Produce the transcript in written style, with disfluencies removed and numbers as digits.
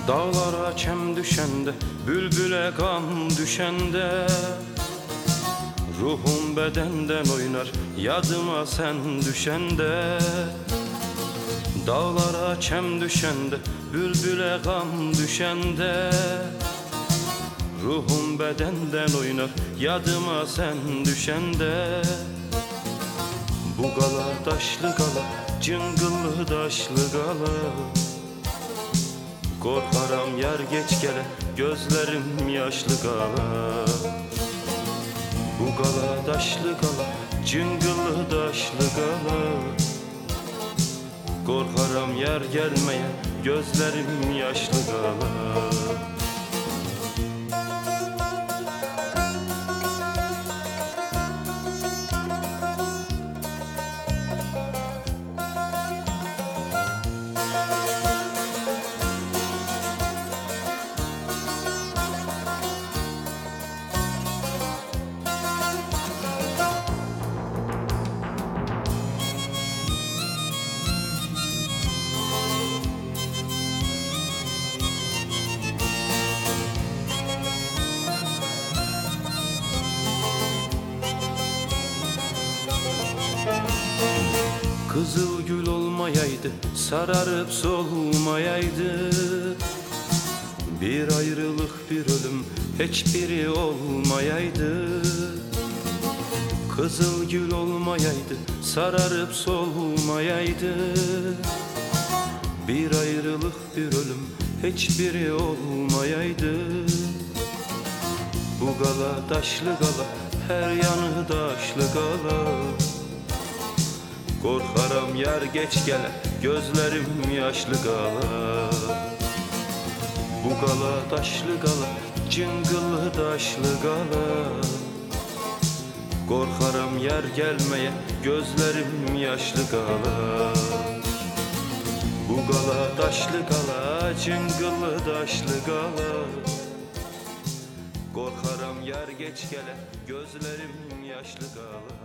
Dağlara çem düşende, bülbüle kan düşende, ruhum bedenden oynar, yadıma sen düşende. Dağlara çem düşende, bülbüle kan düşende, ruhum bedenden oynar, yadıma sen düşende. Bu gala taşlı gala, cıngıllı taşlı gala, korkaram yer geç gele, gözlerim yaşlı gala. Bu gala taşlı gala, cıngıllı taşlı gala, korkaram yer gelmeye, gözlerim yaşlı gala. Kızıl gül olmayaydı, sararıp solmayaydı, bir ayrılık bir ölüm hiçbiri olmayaydı. Kızıl gül olmayaydı, sararıp solmayaydı, bir ayrılık bir ölüm hiçbiri olmayaydı. Bu gala taşlı gala, her yanı taşlı gala, korkaram yer geç gele, gözlerim yaşlı gala. Bu gala taşlı gala, cıngıllı taşlı gala, korkaram yer gelmeye, gözlerim yaşlı gala. Bu gala taşlı gala, cıngıllı taşlı gala, korkaram yer geç gele, gözlerim yaşlı gala.